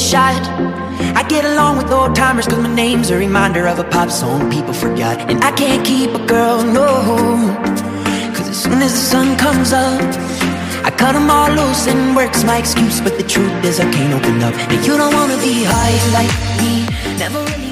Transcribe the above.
shot. I get along with old timers cause my name's a reminder of a pop song people forgot. And I can't keep a girl, no, cause as soon as the sun comes up, I cut them all loose and work's my excuse. But the truth is I can't open up. And you don't wanna be high like me, never really